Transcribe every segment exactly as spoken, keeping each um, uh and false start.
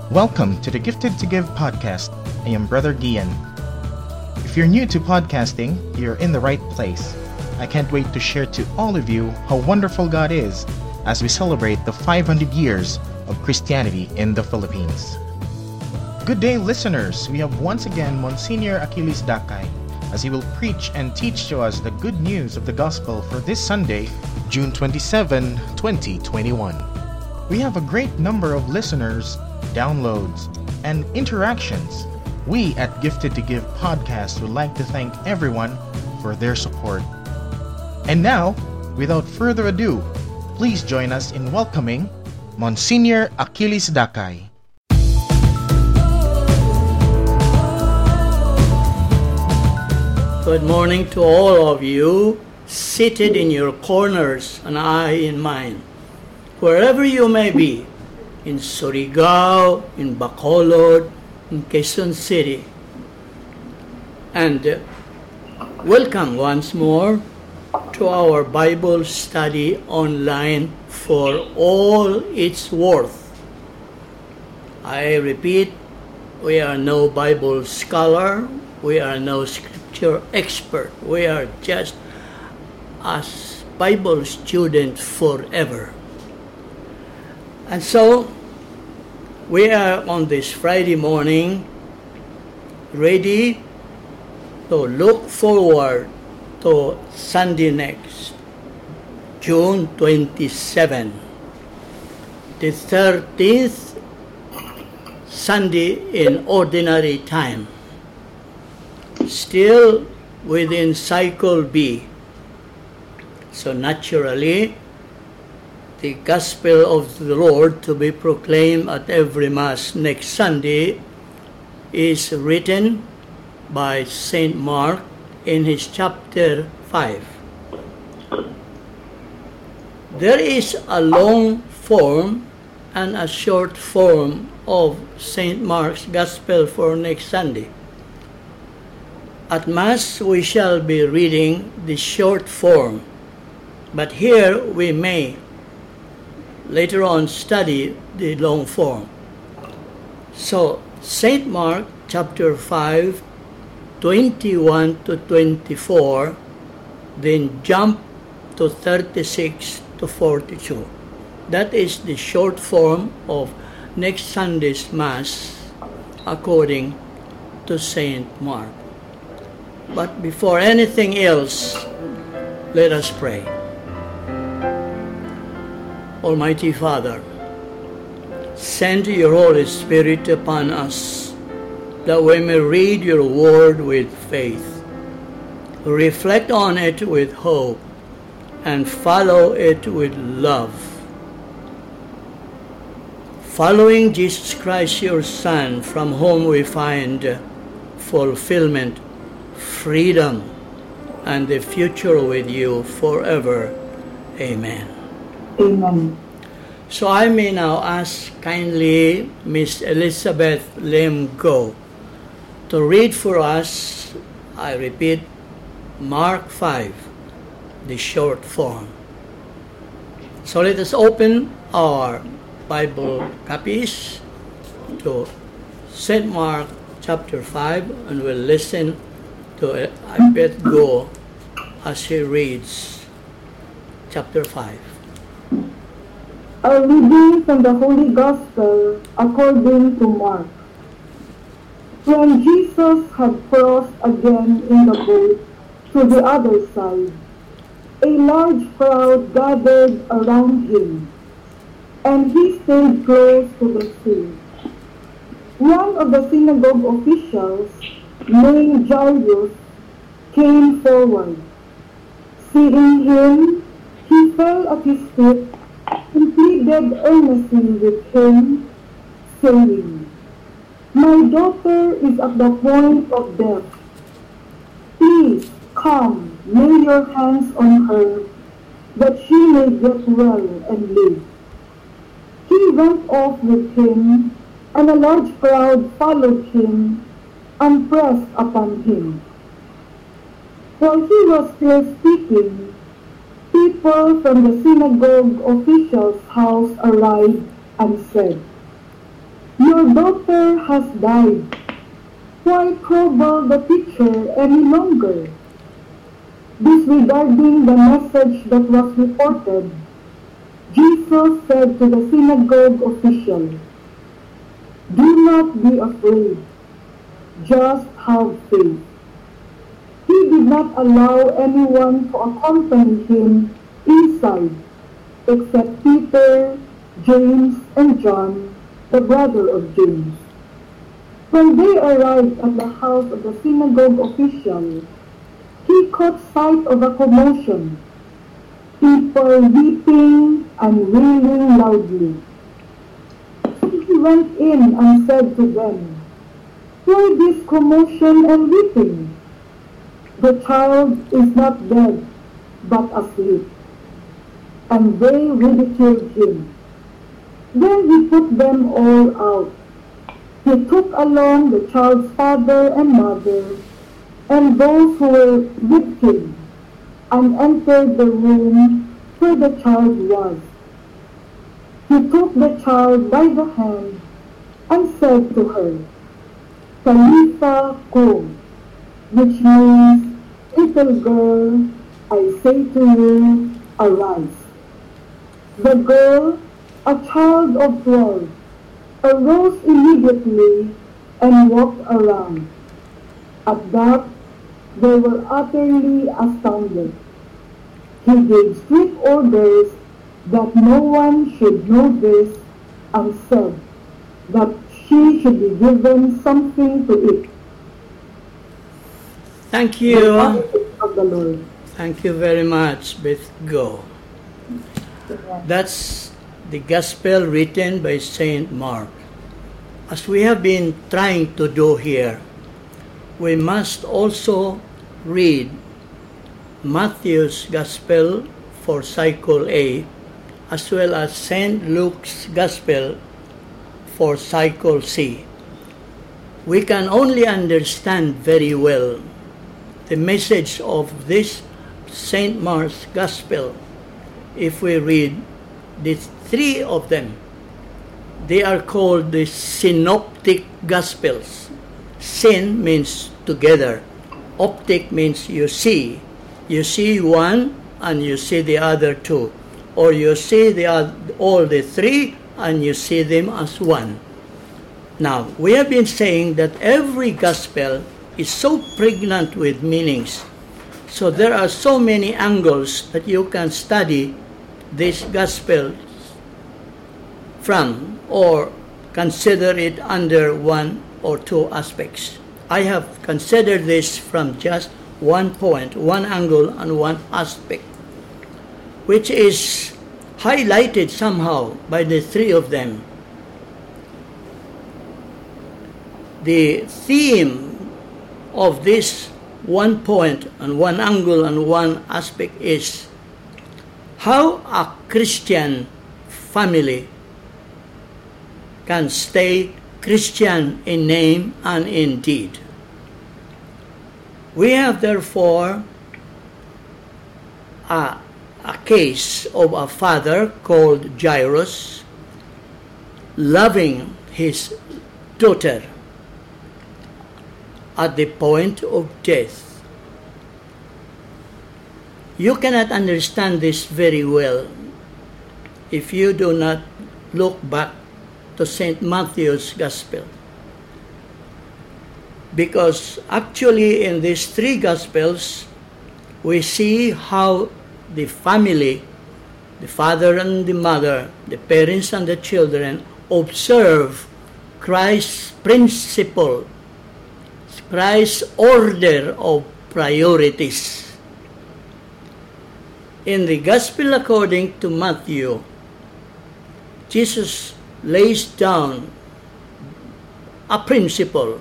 Welcome to the Gifted to Give podcast. I am Brother Gian. If you're new to podcasting, you're in the right place. I can't wait to share to all of you how wonderful God is as we celebrate the five hundred years of Christianity in the Philippines. Good day, listeners. We have once again Monsignor Achilles Dakay as he will preach and teach to us the good news of the gospel for this Sunday, June twenty-seventh, twenty twenty-one. We have a great number of listeners, downloads, and interactions. We at Gifted to Give podcast would like to thank everyone for their support. And now, without further ado, please join us in welcoming Monsignor Achilles Dakay. Good morning to all of you seated in your corners and I in mine. Wherever you may be, in Surigao, in Bacolod, in Quezon City. And uh, welcome once more to our Bible study online for all its worth. I repeat, we are no Bible scholar, we are no scripture expert, we are just a Bible student forever. And so, we are on this Friday morning ready to look forward to Sunday next, June twenty-seventh, the thirteenth Sunday in ordinary time, still within cycle B. So naturally, the Gospel of the Lord to be proclaimed at every Mass next Sunday is written by Saint Mark in his chapter five. There is a long form and a short form of Saint Mark's Gospel for next Sunday. At Mass, we shall be reading the short form, but here we may later on study the long form. So, Saint Mark chapter five, twenty-one to twenty-four, then jump to thirty-six to forty-two. That is the short form of next Sunday's Mass according to Saint Mark. But before anything else, let us pray. Almighty Father, send your Holy Spirit upon us, that we may read your word with faith, reflect on it with hope, and follow it with love. Following Jesus Christ, your Son, from whom we find fulfillment, freedom, and the future with you forever. Amen. Amen. So I may now ask kindly Miss Elizabeth Lim Go to read for us, I repeat, Mark five, the short form. So let us open our Bible copies to Saint Mark chapter five, and we'll listen to Elizabeth Go as she reads chapter five. A reading from the Holy Gospel according to Mark. When Jesus had crossed again in the boat to the other side, a large crowd gathered around him, and he stayed close to the sea. One of the synagogue officials, named Jairus, came forward. Seeing him, he fell at his feet and pleaded earnestly with him, saying, "My daughter is at the point of death. Please come, lay your hands on her, that she may get well and live." He went off with him, and a large crowd followed him and pressed upon him. While he was still speaking, people from the synagogue official's house arrived and said, Your daughter has died. Why trouble the teacher any longer? Disregarding the message that was reported, Jesus said to the synagogue official, "Do not be afraid, just have faith." He did not allow anyone to accompany him inside except Peter, James, and John, the brother of James. When they arrived at the house of the synagogue official, he caught sight of a commotion, people weeping and wailing loudly. So he went in and said to them, "Why this commotion and weeping? The child is not dead, but asleep." And they ridiculed him. Then he put them all out. He took along the child's father and mother, and those who were with him, and entered the room where the child was. He took the child by the hand and said to her, "Talitha kum," which means, "Little girl, I say to you, arise." The girl, a child of twelve, arose immediately and walked around. At that, they were utterly astounded. He gave strict orders that no one should know this, and said that she should be given something to eat. Thank you. The promises of the Lord. Thank you very much, Beth Go. That's the Gospel written by Saint Mark. As we have been trying to do here, we must also read Matthew's Gospel for Cycle A, as well as Saint Luke's Gospel for Cycle C. We can only understand very well the message of this Saint Mark's Gospel if we read the three of them. They are called the Synoptic Gospels. Syn means together. Optic means you see. You see one and you see the other two. Or you see the other, all the three and you see them as one. Now, we have been saying that every gospel is so pregnant with meanings. So there are so many angles that you can study this gospel from, or consider it under one or two aspects. I have considered this from just one point, one angle, and one aspect, which is highlighted somehow by the three of them. The theme of this one point and one angle and one aspect is how a Christian family can stay Christian in name and in deed. We have therefore a, a case of a father called Jairus loving his daughter at the point of death. You cannot understand this very well if you do not look back to Saint Matthew's Gospel. Because actually in these three Gospels, we see how the family, the father and the mother, the parents and the children, observe Christ's principle, Christ's order of priorities. In the Gospel according to Matthew, Jesus lays down a principle.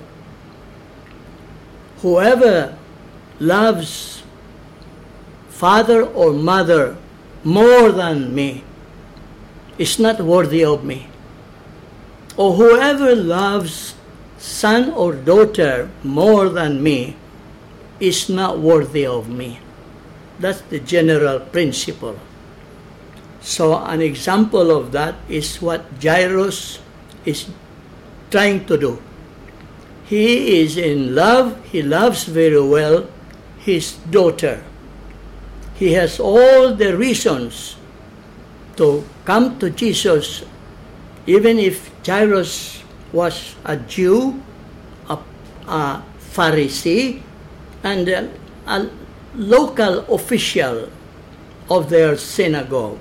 Whoever loves father or mother more than me is not worthy of me. Or whoever loves son or daughter more than me is not worthy of me. That's the general principle. So an example of that is what Jairus is trying to do. He is in love. He loves very well his daughter. He has all the reasons to come to Jesus, even if Jairus was a Jew, a, a Pharisee, and a, a local official of their synagogue.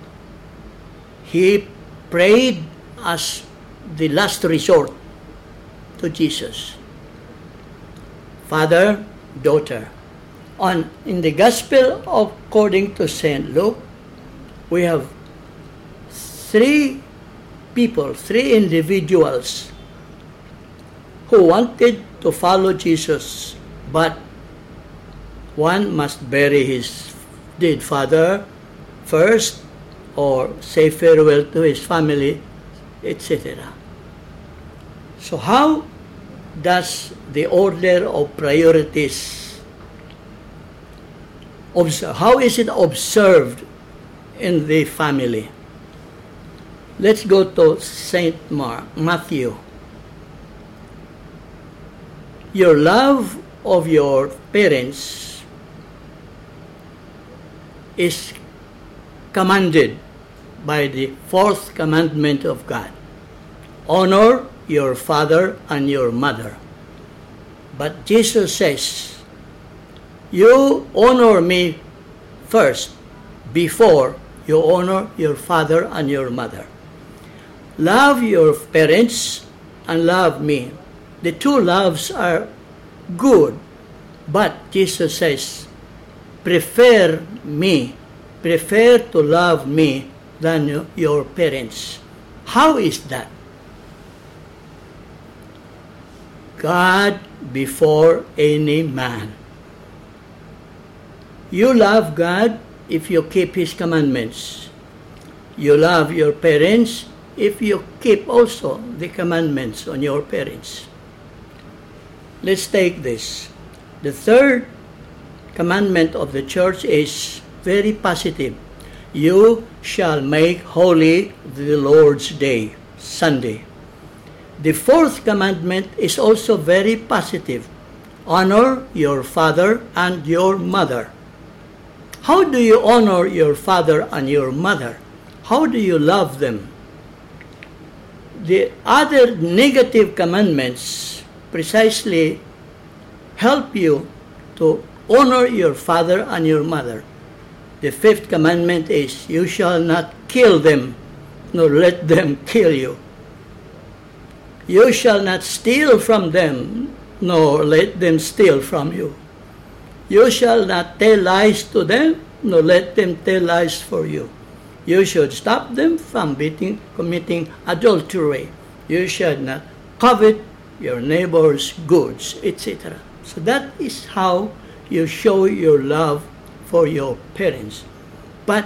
He prayed as the last resort to Jesus. Father, daughter. On, in the Gospel according to Saint Luke, we have three people, three individuals who wanted to follow Jesus, but one must bury his dead father first or say farewell to his family, et cetera. So how does the order of priorities, observe, how is it observed in the family? Let's go to Saint Mark, Matthew. Your love of your parents is commanded by the fourth commandment of God. Honor your father and your mother. But Jesus says, you honor me first before you honor your father and your mother. Love your parents and love me. The two loves are good, but Jesus says, prefer me, prefer to love me than your parents. How is that? God before any man. You love God if you keep His commandments. You love your parents if you keep also the commandments on your parents. Let's take this. The third commandment of the church is very positive. You shall make holy the Lord's day, Sunday. The fourth commandment is also very positive. Honor your father and your mother. How do you honor your father and your mother? How do you love them? The other negative commandments precisely help you to honor your father and your mother. The fifth commandment is, you shall not kill them, nor let them kill you. You shall not steal from them, nor let them steal from you. You shall not tell lies to them, nor let them tell lies for you. You should stop them from beating, committing adultery. You should not covet your neighbor's goods, et cetera. So that is how you show your love for your parents. But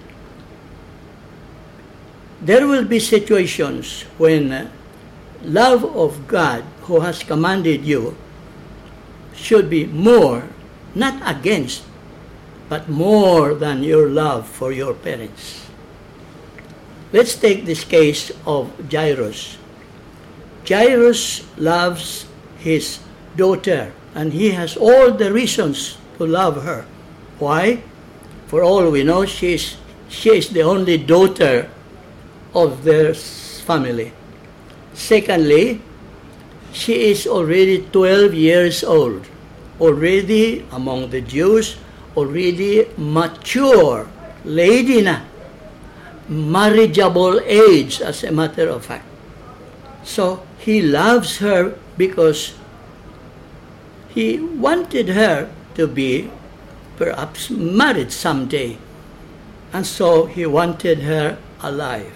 there will be situations when love of God, who has commanded you, should be more, not against, but more than your love for your parents. Let's take this case of Jairus. Jairus loves his daughter, and he has all the reasons to love her. Why? For all we know, she is, she is the only daughter of their family. Secondly, she is already twelve years old, already among the Jews, already mature lady na, marriageable age as a matter of fact. So he loves her because he wanted her to be perhaps married someday, and so he wanted her alive.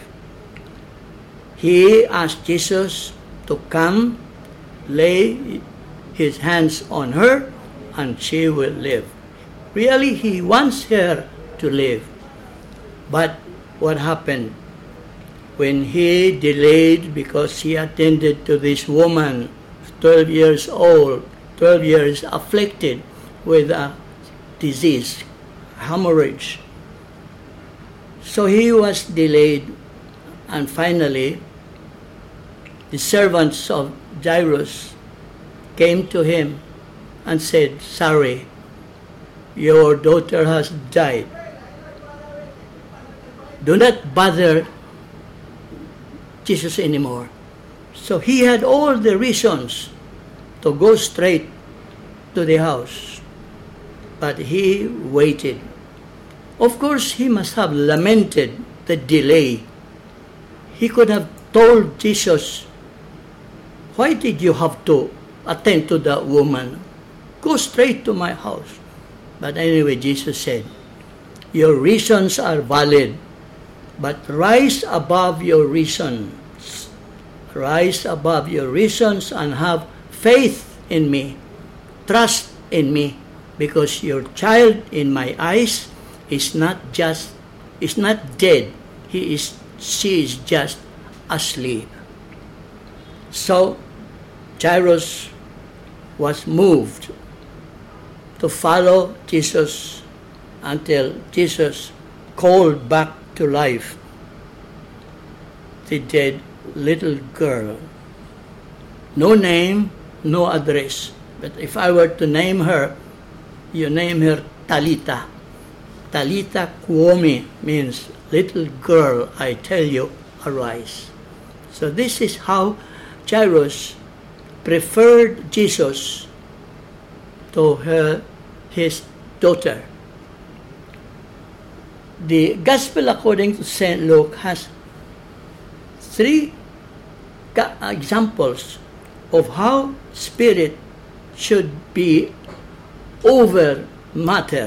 He asked Jesus to come, lay his hands on her, and she will live. Really, he wants her to live. But what happened? When he delayed because he attended to this woman, twelve years old, twelve years afflicted with a disease, hemorrhage. So he was delayed, and finally the servants of Jairus came to him and said, "Sorry, your daughter has died. Do not bother Jesus anymore." So he had all the reasons to go straight to the house, but he waited. Of course, he must have lamented the delay. He could have told Jesus, "Why did you have to attend to that woman? Go straight to my house." But anyway, Jesus said, "Your reasons are valid, but rise above your reasons. Rise above your reasons and have faith in me. Trust in me, because your child in my eyes is not just is not dead. He is she is just asleep." So Jairus was moved to follow Jesus until Jesus called back to life the dead little girl. No name, no address. But if I were to name her, you name her Talita. Talita Kumi means, "Little girl, I tell you, arise." So this is how Jairus preferred Jesus to her, his daughter. The Gospel according to Saint Luke has three examples of how spirit should be over matter.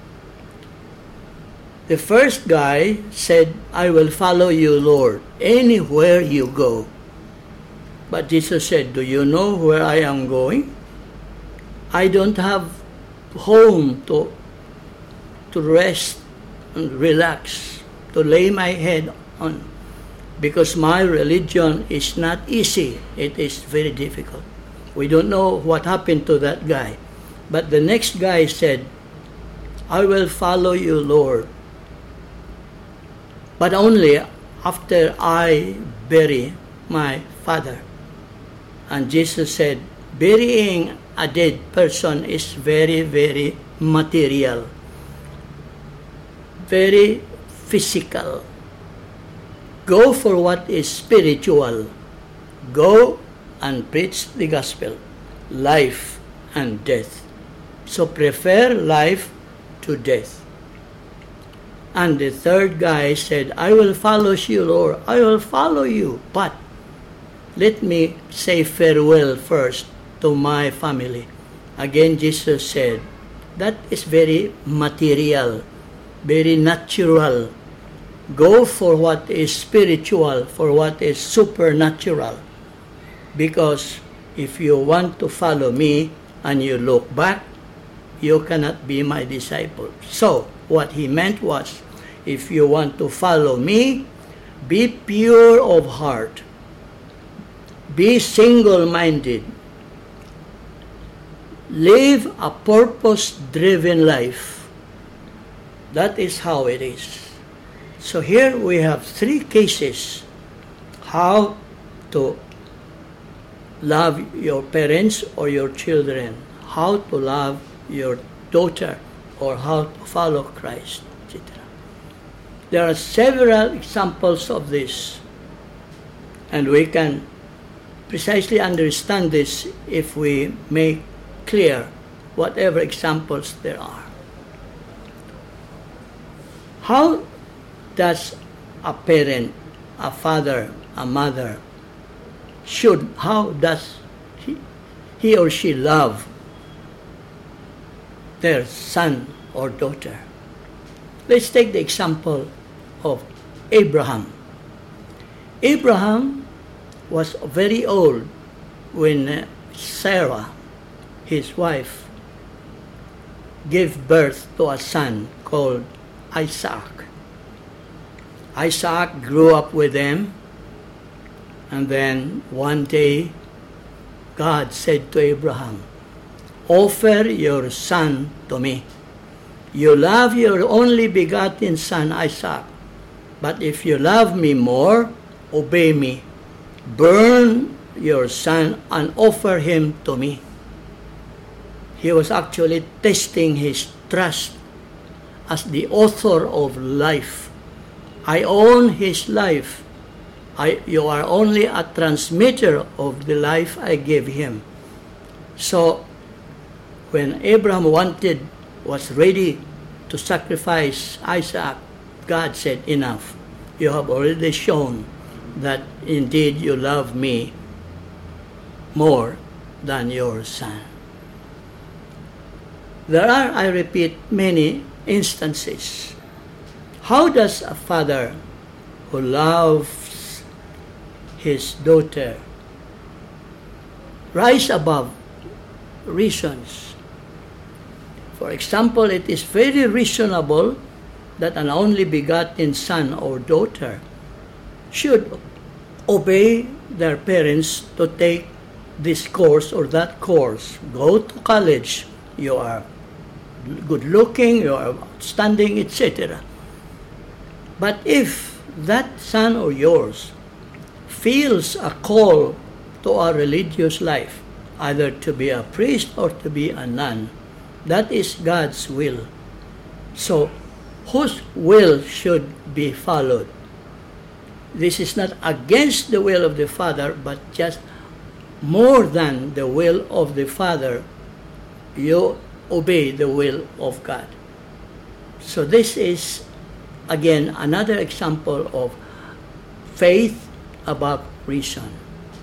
The first guy said, "I will follow you, Lord, anywhere you go." But Jesus said, "Do you know where I am going? I don't have home to, to rest and relax, to lay my head on, because my religion is not easy. It is very difficult." We don't know what happened to that guy. But the next guy said, "I will follow you, Lord, but only after I bury my father." And Jesus said, burying a dead person is very, very material, very physical. Go for what is spiritual. Go and preach the gospel, life and death. So prefer life to death. And the third guy said, "I will follow you, Lord. I will follow you, but let me say farewell first to my family." Again, Jesus said, that is very material, very natural. Go for what is spiritual, for what is supernatural. Because if you want to follow me and you look back, you cannot be my disciple. So, what he meant was, if you want to follow me, be pure of heart. Be single-minded. Live a purpose-driven life. That is how it is. So here we have three cases how to love your parents or your children, how to love your daughter, or how to follow Christ, et cetera. There are several examples of this, and we can precisely understand this if we make clear whatever examples there are. How does a parent, a father, a mother, should, how does he, he or she love their son or daughter? Let's take the example of Abraham. Abraham was very old when Sarah, his wife, gave birth to a son called Isaac. Isaac grew up with them, and then one day God said to Abraham, "Offer your son to me. You love your only begotten son Isaac, but if you love me more, obey me. Burn your son and offer him to me. He was actually testing his trust as the author of life. I own his life. I, you are only a transmitter of the life I gave him. So when Abraham wanted, was ready to sacrifice Isaac, God said, enough. You have already shown that indeed you love me more than your son. There are, I repeat, many instances. How does a father who loves his daughter rise above reasons? For example, it is very reasonable that an only begotten son or daughter should obey their parents to take this course or that course. Go to college, you are good looking, you are outstanding, et cetera. But if that son or yours feels a call to a religious life, either to be a priest or to be a nun, that is God's will. So, whose will should be followed? This is not against the will of the Father, but just more than the will of the Father, you obey the will of God. So this is, again, another example of faith above reason.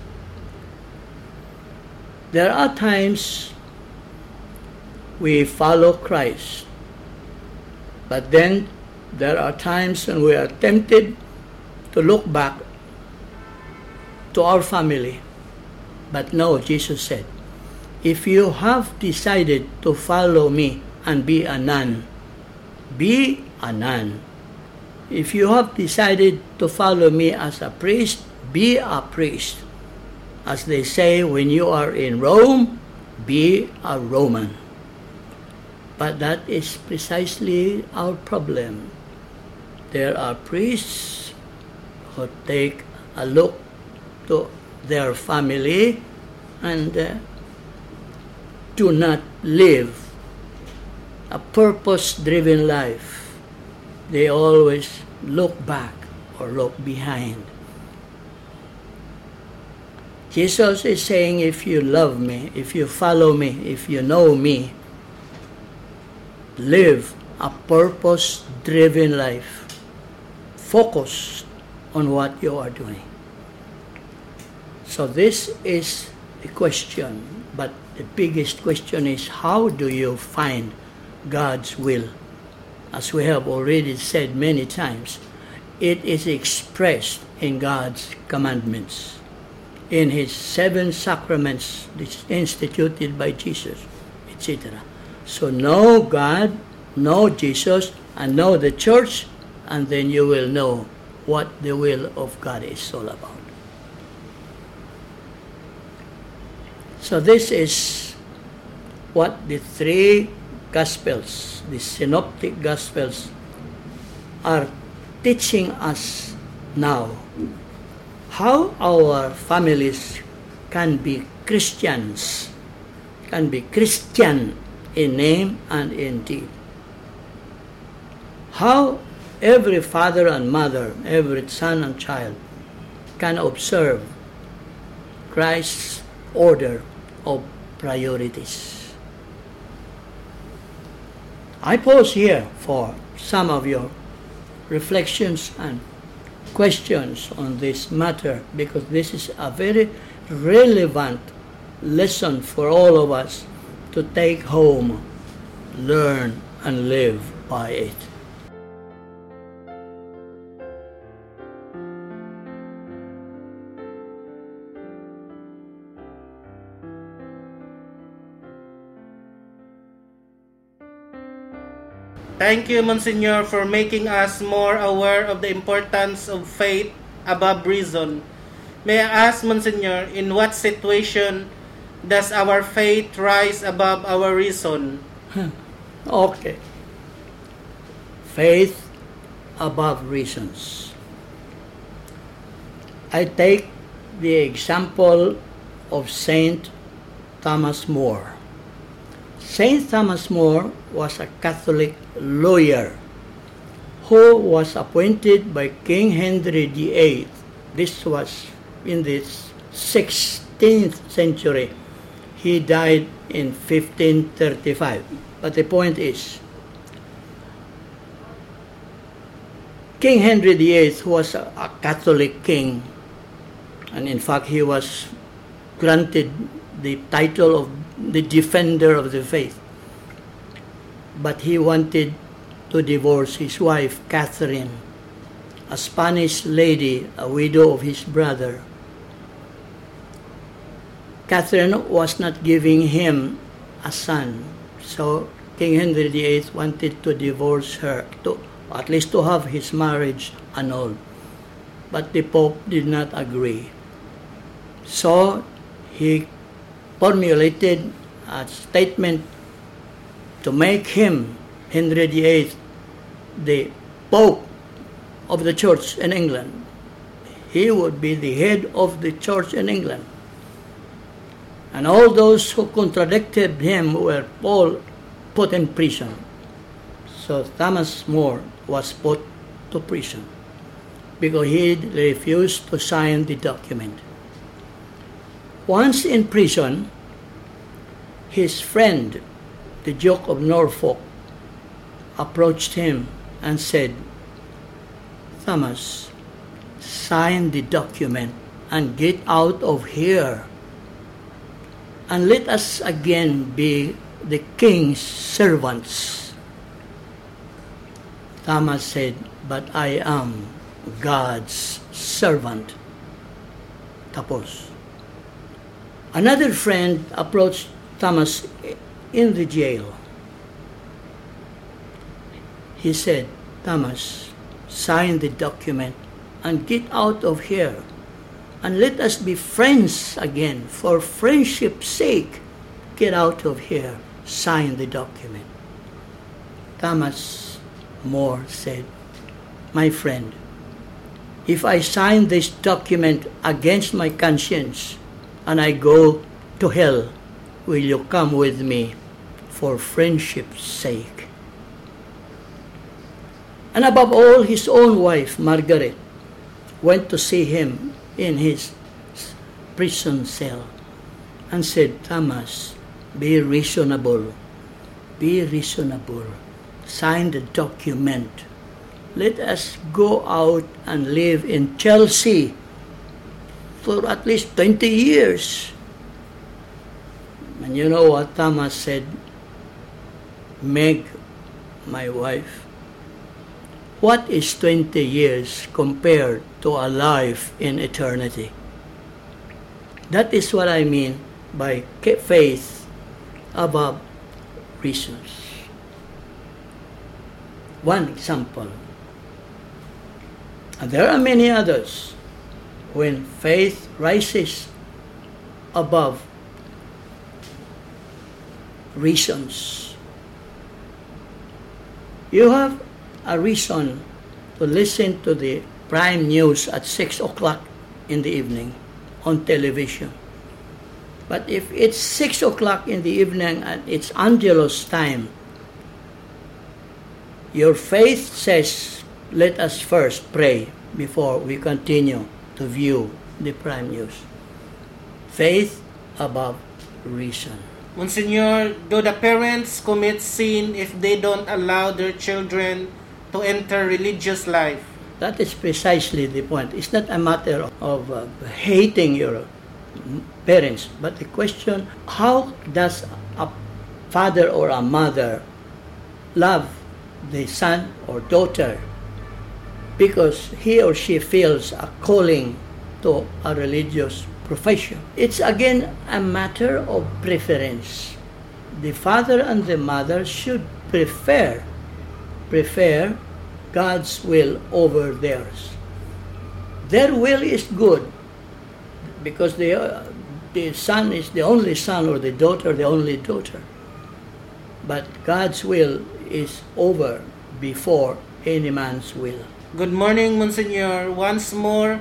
There are times we follow Christ, but then there are times when we are tempted to look back to our family. But no, Jesus said, if you have decided to follow me and be a nun, be a nun. If you have decided to follow me as a priest, be a priest. As they say, when you are in Rome, be a Roman. But that is precisely our problem. There are priests who take a look to their family and uh, do not live a purpose-driven life. They always look back or look behind. Jesus is saying, if you love me, if you follow me, if you know me, live a purpose-driven life. Focus on what you are doing. So this is the question, but the biggest question is, how do you find God's will? As we have already said many times, it is expressed in God's commandments, in His seven sacraments instituted by Jesus, et cetera. So know God, know Jesus, and know the church, and then you will know what the will of God is all about. So this is what the three Gospels, the Synoptic Gospels, are teaching us now. How our families can be Christians, can be Christian in name and in deed. How every father and mother, every son and child can observe Christ's order of priorities. I pause here for some of your reflections and questions on this matter, because this is a very relevant lesson for all of us to take home, learn, and live by it. Thank you, Monsignor, for making us more aware of the importance of faith above reason. May I ask, Monsignor, in what situation does our faith rise above our reason? Okay. Faith above reasons. I take the example of Saint Thomas More. Saint Thomas More was a Catholic lawyer who was appointed by King Henry the eighth. This was in the sixteenth century. He died in fifteen thirty-five. But the point is, King Henry the eighth was a, a Catholic king, and in fact he was granted the title of the defender of the faith. But he wanted to divorce his wife, Catherine, a Spanish lady, a widow of his brother. Catherine was not giving him a son, so King Henry the eighth wanted to divorce her, to at least to have his marriage annulled. But the Pope did not agree. So he formulated a statement to make him, Henry the eighth, the Pope of the Church in England. He would be the head of the Church in England. And all those who contradicted him were all put in prison. So Thomas More was put to prison because he refused to sign the document. Once in prison, his friend, the Duke of Norfolk, approached him and said, "Thomas, sign the document and get out of here, and let us again be the king's servants." Thomas said, "But I am God's servant." Tapos. Another friend approached Thomas in the jail. He said, "Thomas, sign the document and get out of here, and let us be friends again. For friendship's sake, get out of here, sign the document." Thomas More said, "My friend, if I sign this document against my conscience and I go to hell, will you come with me for friendship's sake?" And above all, his own wife, Margaret, went to see him in his prison cell and said, "Thomas, be reasonable, be reasonable. Sign the document. Let us go out and live in Chelsea for at least twenty years. And you know what Thomas said? "Meg, my wife, what is twenty years compared to a life in eternity?" That is what I mean by faith above reasons. One example. And there are many others. When faith rises above reasons. You have a reason to listen to the prime news at six o'clock in the evening on television. But if it's six o'clock in the evening and it's Angelus time, your faith says, let us first pray before we continue to view the prime news. Faith above reason. Monsignor, do the parents commit sin if they don't allow their children to enter religious life? That is precisely the point. It's not a matter of uh, hating your parents, but the question, how does a father or a mother love the son or daughter because he or she feels a calling to a religious profession? It's again a matter of preference. The father and the mother should prefer prefer God's will over theirs. Their will is good because the uh, the son is the only son or the daughter the only daughter. But God's will is over before any man's will. Good morning, Monsignor. Once more,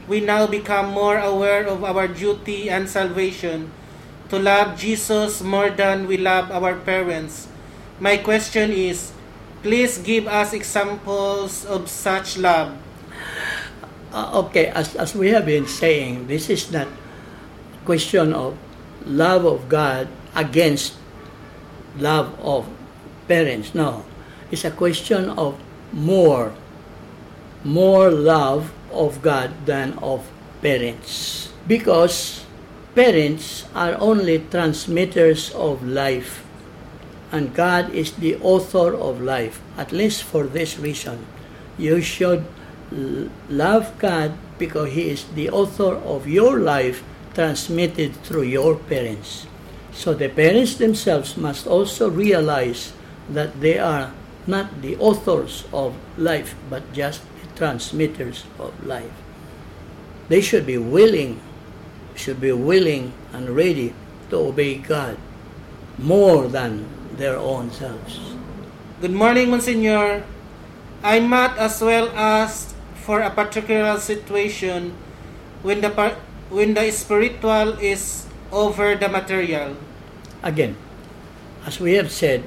we now become more aware of our duty and salvation to love Jesus more than we love our parents. My question is, please give us examples of such love. Uh, okay, as, as we have been saying, this is not question of love of God against love of parents. No, it's a question of more, more love of God than of parents. Because parents are only transmitters of life, and God is the author of life. At least for this reason, you should love God because He is the author of your life transmitted through your parents. So the parents themselves must also realize that they are not the authors of life, but just the transmitters of life. They should be willing, should be willing and ready to obey God more than their own selves. Good morning, Monsignor. I might as well ask for a particular situation when the par- when the spiritual is over the material. Again, as we have said,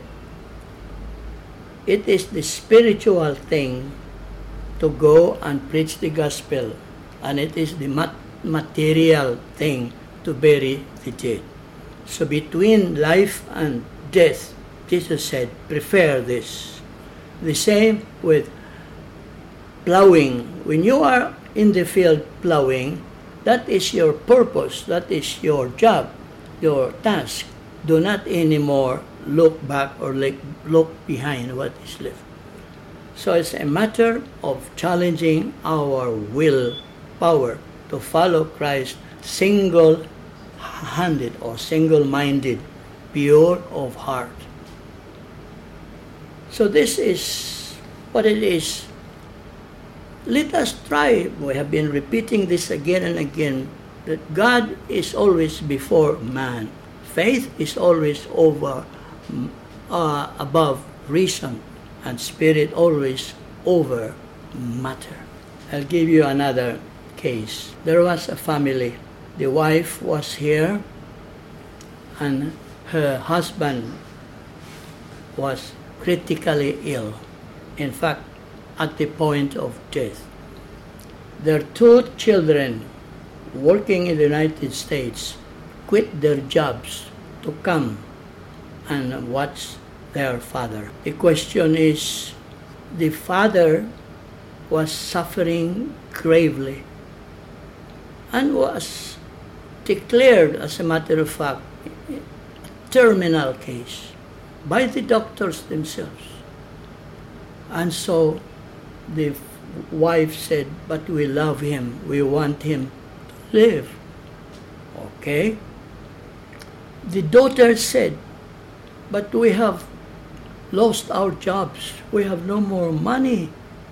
it is the spiritual thing to go and preach the gospel, and it is the mat- material thing to bury the dead. So between life and death, Jesus said, prefer this. The same with plowing. When you are in the field plowing, that is your purpose, that is your job, your task. Do not anymore look back or look behind what is left. So it's a matter of challenging our will power to follow Christ single-handed or single-minded, pure of heart. So this is what it is. Let us try, we have been repeating this again and again, that God is always before man. Faith is always over, uh, above reason, and spirit always over matter. I'll give you another case. There was a family. The wife was here, and her husband was critically ill. In fact, at the point of death. Their two children working in the United States quit their jobs to come and watch their father. The question is, the father was suffering gravely and was declared, as a matter of fact, a terminal case by the doctors themselves. And so the wife said, but we love him, we want him to live. Okay? The daughter said, but we have lost our jobs, we have no more money.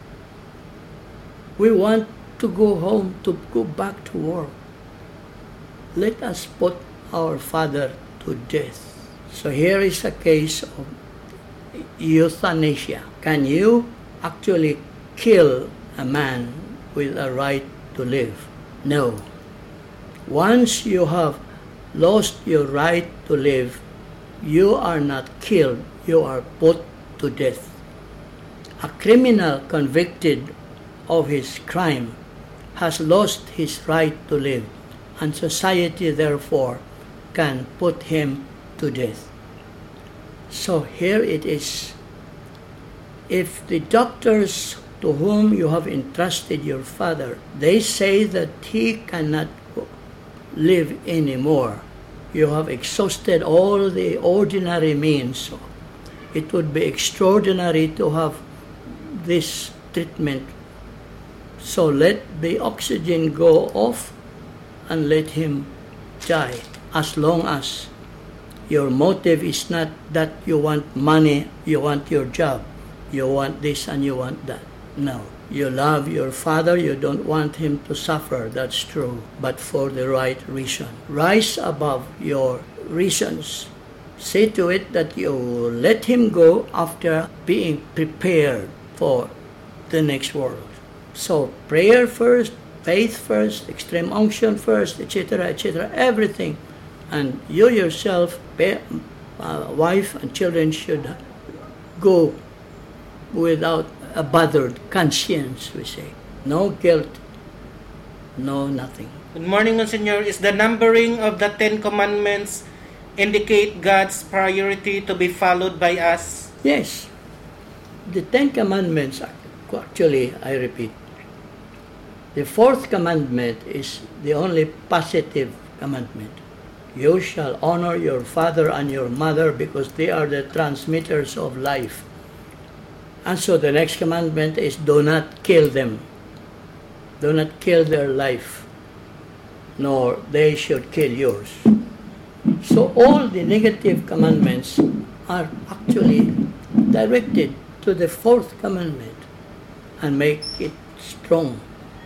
We want to go home, to go back to work. Let us put our father to death. So here is a case of euthanasia. Can you actually kill a man with a right to live? No. Once you have lost your right to live, you are not killed, you are put to death. A criminal convicted of his crime has lost his right to live, and society therefore can put him to death. So here it is. If the doctors to whom you have entrusted your father, they say that he cannot live anymore, you have exhausted all the ordinary means. It would be extraordinary to have this treatment. So let the oxygen go off and let him die, as long as your motive is not that you want money, you want your job, you want this and you want that. No. You love your father, you don't want him to suffer, that's true, but for the right reason. Rise above your reasons. See to it that you let him go after being prepared for the next world. So prayer first, faith first, extreme unction first, et cetera, et cetera, everything. And you yourself, pa- uh, wife and children should go without a bothered conscience, we say. No guilt, no nothing. Good morning, Monsignor. Is the numbering of the Ten Commandments indicate God's priority to be followed by us? Yes. The Ten Commandments, actually, I repeat, the fourth commandment is the only positive commandment. You shall honor your father and your mother because they are the transmitters of life. And so the next commandment is do not kill them. Do not kill their life, nor they should kill yours. So all the negative commandments are actually directed to the fourth commandment and make it strong.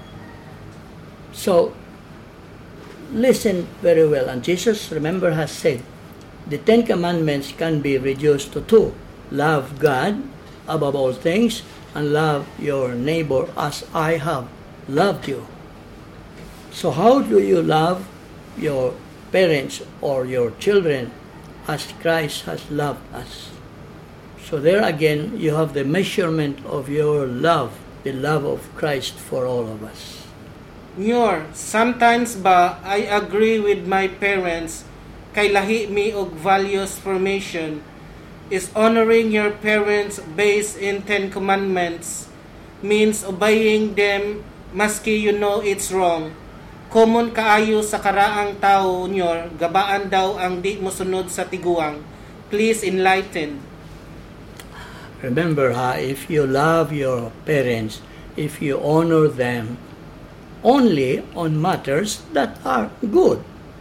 So listen very well. And Jesus, remember, has said the Ten Commandments can be reduced to two. Love God above all things and love your neighbor as I have loved you. So how do you love your parents or your children as Christ has loved us? So there again, you have the measurement of your love, the love of Christ for all of us. Nyor, sometimes ba I agree with my parents kay lahi mi og values formation. Is honoring your parents based in Ten Commandments means obeying them maski you know it's wrong. Common kaayo sa karaang tao nyor, gabaan daw ang di mosunod sa tiguang. Please enlighten. Remember, ha, if you love your parents, if you honor them only on matters that are good.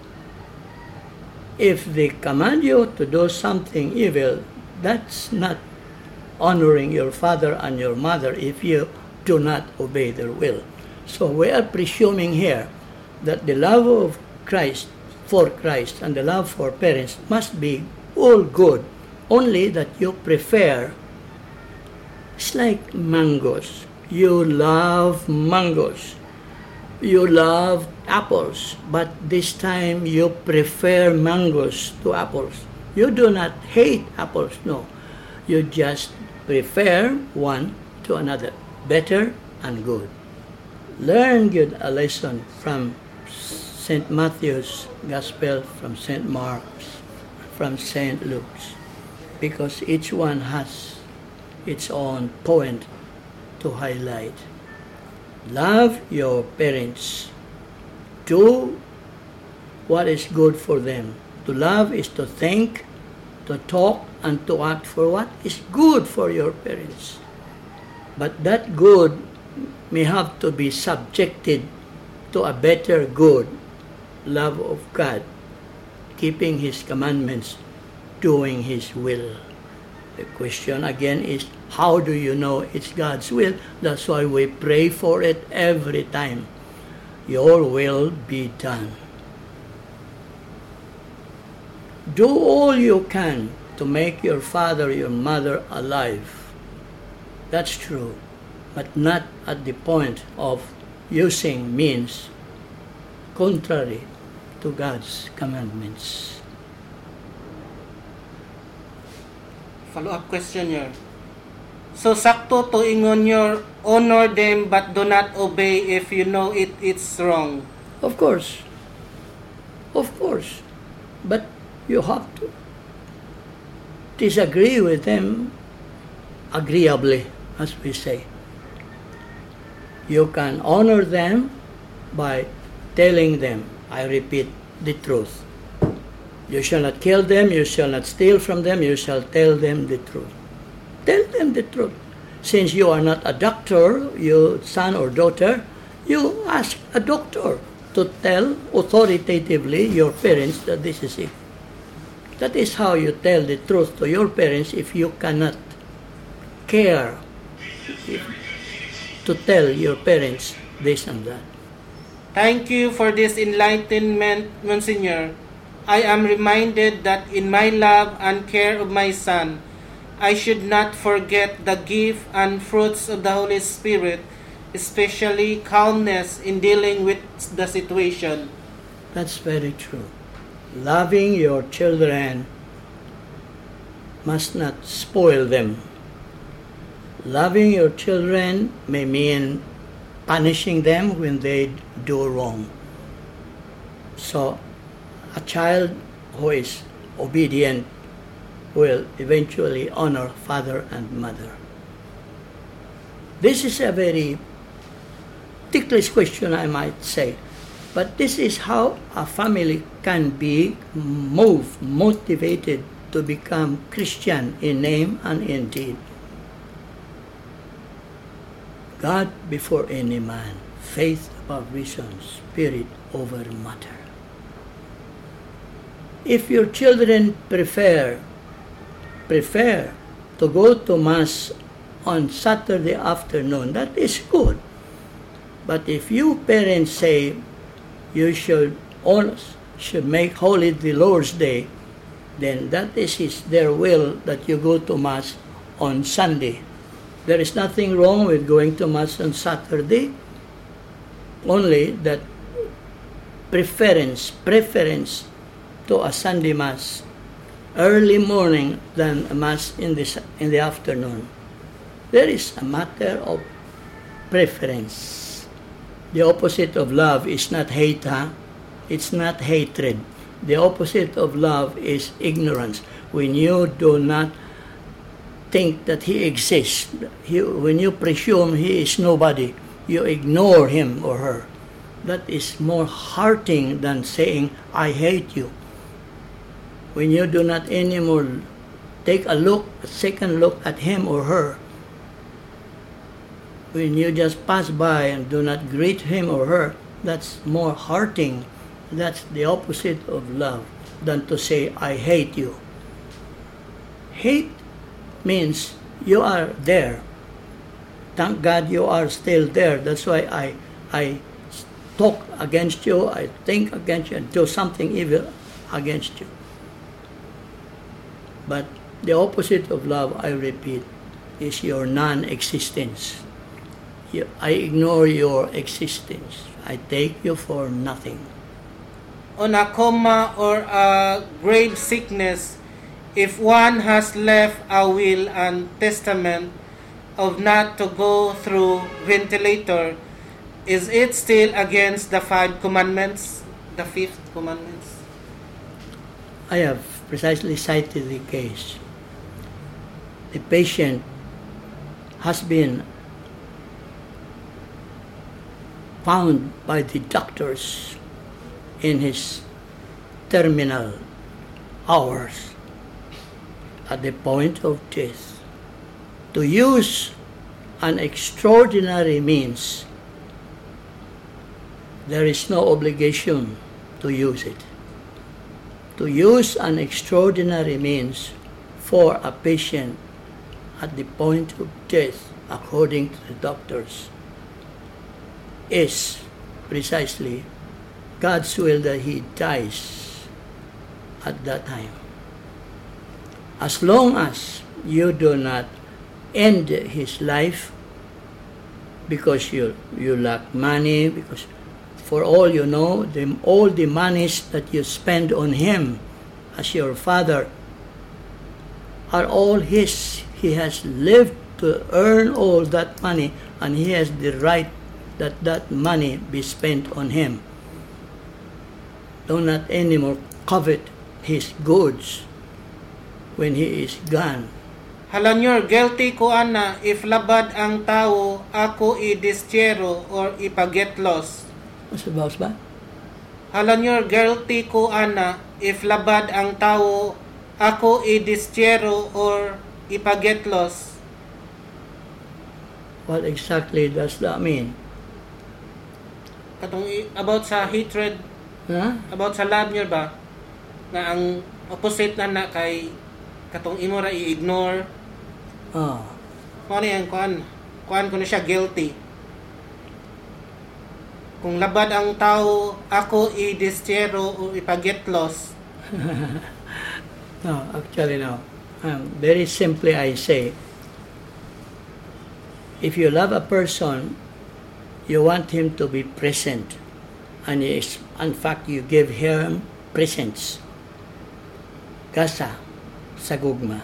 If they command you to do something evil, that's not honoring your father and your mother if you do not obey their will. So we are presuming here that the love of Christ for Christ and the love for parents must be all good, only that you prefer. It's like mangoes. You love mangoes. You love apples, but this time you prefer mangoes to apples. You do not hate apples, no. You just prefer one to another, better and good. Learn good a lesson from Saint Matthew's Gospel, from Saint Mark's, from Saint Luke's, because each one has its own point to highlight. Love your parents. Do what is good for them. To love is to think, to talk, and to act for what is good for your parents. But that good may have to be subjected to a better good, love of God, keeping His commandments, doing His will. The question again is, how do you know it's God's will? That's why we pray for it every time. Your will be done. Do all you can to make your father, your mother alive. That's true, but not at the point of using means contrary to God's commandments. Follow-up question here. So sakto to ingon your honor them but do not obey if you know it it's wrong. Of course. Of course. But you have to disagree with them agreeably, as we say. You can honor them by telling them, I repeat, the truth. You shall not kill them, you shall not steal from them, you shall tell them the truth. Tell them the truth. Since you are not a doctor, you son or daughter, you ask a doctor to tell authoritatively your parents that this is it. That is how you tell the truth to your parents if you cannot care to tell your parents this and that. Thank you for this enlightenment, Monsignor. I am reminded that in my love and care of my son, I should not forget the gift and fruits of the Holy Spirit especially calmness in dealing with the situation. That's very true. Loving your children must not spoil them. Loving your children may mean punishing them when they do wrong. So, a child who is obedient will eventually honor father and mother. This is a very ticklish question, I might say, but this is how a family can be moved, motivated to become Christian in name and in deed. God before any man, faith above reason, spirit over matter. If your children prefer prefer to go to Mass on Saturday afternoon, that is good. But if you parents say you should all should make holy the Lord's Day, then that is his, their will that you go to Mass on Sunday. There is nothing wrong with going to Mass on Saturday, only that preference, preference to a Sunday Mass early morning than a Mass in the, in the afternoon. There is a matter of preference. The opposite of love is not hate, huh? It's not hatred. The opposite of love is ignorance. When you do not think that he exists, he, when you presume he is nobody, you ignore him or her. That is more hurting than saying, I hate you. When you do not anymore take a look, a second look at him or her, when you just pass by and do not greet him or her, that's more hurting. That's the opposite of love than to say, I hate you. Hate means you are there. Thank God you are still there. That's why I, I talk against you, I think against you, and do something evil against you. But the opposite of love, I repeat, is your non-existence. You, I ignore your existence. I take you for nothing. On a coma or a grave sickness, if one has left a will and testament of not to go through ventilator, is it still against the five commandments, the fifth commandments? I have precisely cited the case. The patient has been found by the doctors in his terminal hours at the point of death. To use an extraordinary means, there is no obligation to use it. To use an extraordinary means for a patient at the point of death, according to the doctors, is precisely God's will that he dies at that time. As long as you do not end his life because you, you lack money, because for all you know, the, all the monies that you spend on him as your father are all his. He has lived to earn all that money, and he has the right that that money be spent on him. Do not anymore covet his goods when he is gone. Halanyor, guilty ko ana if labad ang tao, ako i-distyero or ipagetlos. What's about ba? Halanyor, guilty ko ana if labad ang tao, ako i-distyero or ipagetlos. What exactly does that mean? Katong i- about sa hatred, Huh? about sa love niyo ba? Na ang opposite na na kay katong imo ra i-ignore. Oh. Kung ano yan, kuan, kuan ko na siya guilty. Kung labad ang tao, ako i-distyero o ipagetlos. No, actually no. Um, very simply I say, if you love a person, You want him to be present. And is, in fact, you give him presents. Gasa, sagugma.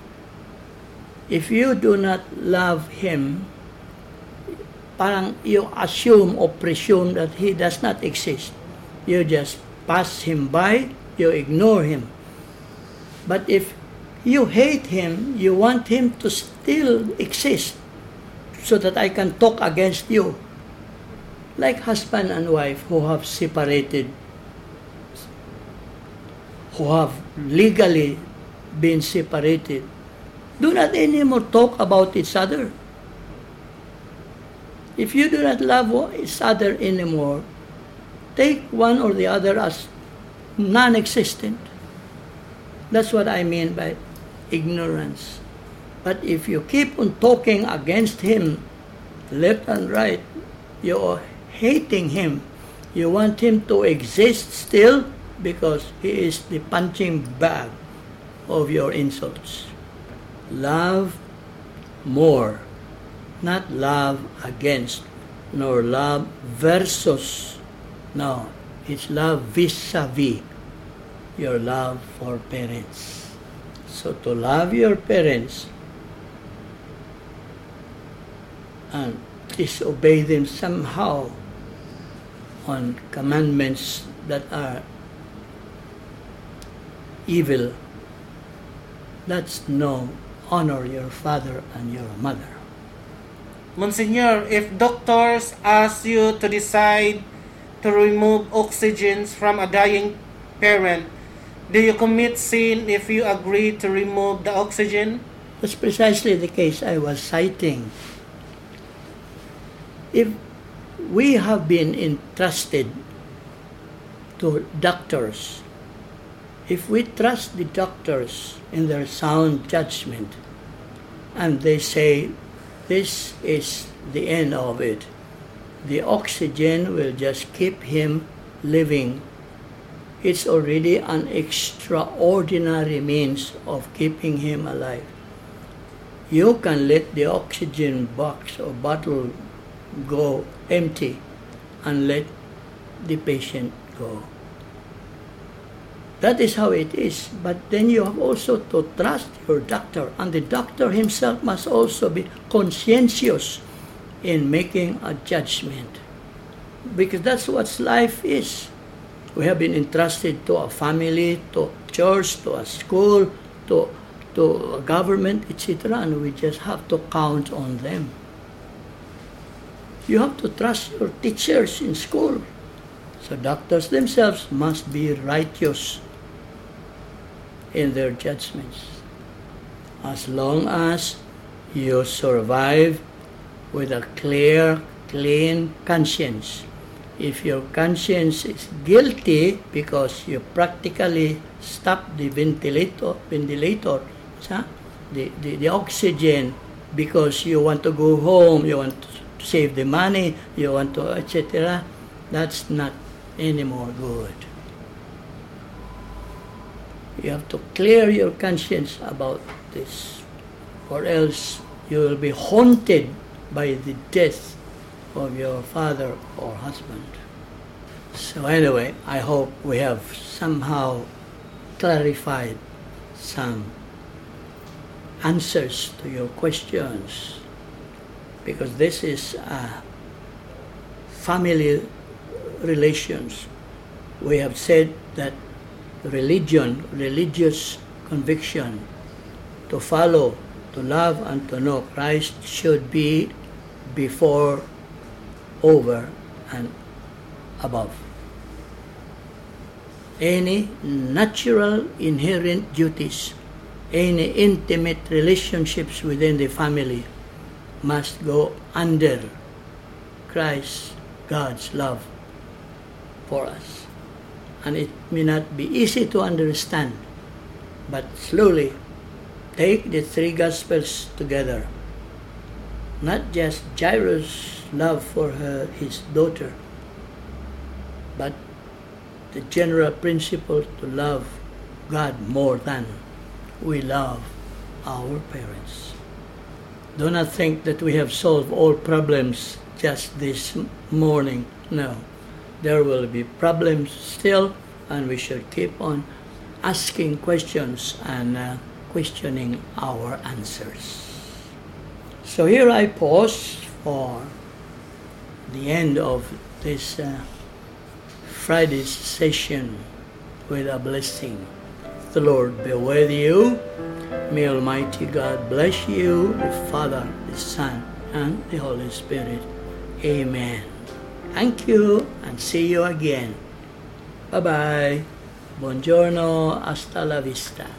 If you do not love him, parang you assume or presume that he does not exist. You just pass him by, you ignore him. But if you hate him, you want him to still exist so that I can talk against you. Like husband and wife who have separated, who have legally been separated, do not anymore talk about each other. If you do not love each other anymore, take one or the other as non-existent. That's what I mean by ignorance. But if you keep on talking against him, left and right, you're hating him. You want him to exist still because he is the punching bag of your insults. Love more, not love against, nor love versus. No, it's love vis-a-vis your love for parents. So to love your parents and disobey them somehow on commandments that are evil, that's no honor your father and your mother. Monsignor, if doctors ask you to decide to remove oxygen from a dying parent, do you commit sin if you agree to remove the oxygen? That's precisely the case I was citing. If we have been entrusted to doctors, if we trust the doctors in their sound judgment, and they say, this is the end of it, the oxygen will just keep him living. It's already an extraordinary means of keeping him alive. You can let the oxygen box or bottle go empty and let the patient go. That is how it is. But then you have also to trust your doctor, and the doctor himself must also be conscientious in making a judgment, because that's what life is. We have been entrusted to a family, to a church, to a school, to, to a government, et cetera, and we just have to count on them. You have to trust your teachers in school. So doctors themselves must be righteous in their judgments. As long as you survive with a clear, clean conscience. If your conscience is guilty because you practically stop the ventilator, ventilator, the, the, the oxygen, because you want to go home, you want to save the money, you want to, et cetera, that's not anymore good. You have to clear your conscience about this, or else you will be haunted by the death of your father or husband. So anyway, I hope we have somehow clarified some answers to your questions, because this is uh, family relations. We have said that religion, religious conviction, to follow, to love, and to know Christ should be before, over, and above. Any natural inherent duties, any intimate relationships within the family must go under Christ, God's love for us. And it may not be easy to understand, but slowly take the three Gospels together. Not just Jairus' love for her, his daughter, but the general principle to love God more than we love our parents. Do not think that we have solved all problems just this morning. No, there will be problems still, and we should keep on asking questions and uh, questioning our answers. So here I pause for the end of this uh, Friday's session with a blessing. The Lord be with you. May Almighty God bless you, the Father, the Son, and the Holy Spirit. Amen. Thank you, and see you again. Bye-bye. Buongiorno. Hasta la vista.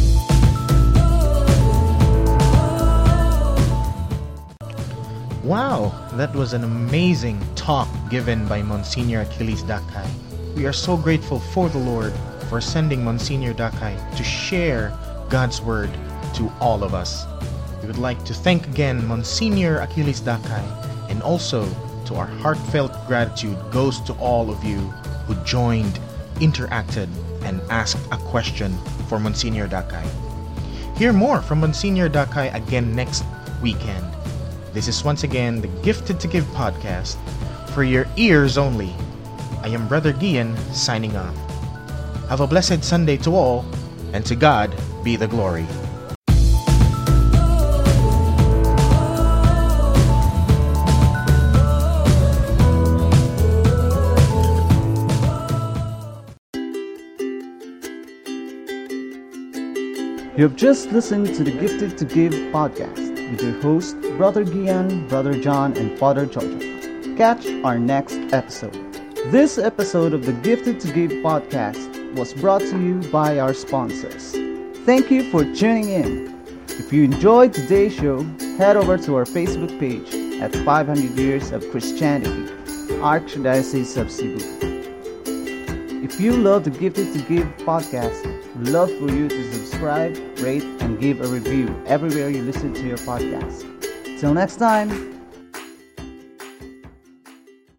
Wow, that was an amazing talk given by Monsignor Achilles Dakay. We are so grateful for the Lord for sending Monsignor Dakay to share God's Word to all of us. We would like to thank again Monsignor Achilles Dakay, and also to our heartfelt gratitude goes to all of you who joined, interacted, and asked a question for Monsignor Dakay. Hear more from Monsignor Dakay again next weekend. This is once again the Gifted to Give podcast for your ears only. I am Brother Gian signing off. Have a blessed Sunday to all, and to God be the glory. You have just listened to the Gifted to Give podcast with your host, Brother Gian, Brother John, and Father Jojo. Catch our next episode. This episode of the Gifted to Give podcast was brought to you by our sponsors. Thank you for tuning in. If you enjoyed today's show, head over to our Facebook page at five hundred Years of Christianity, Archdiocese of Cebu. If you love the Gifted to Give podcast, we'd love for you to subscribe, rate, and give a review everywhere you listen to your podcast. Till next time,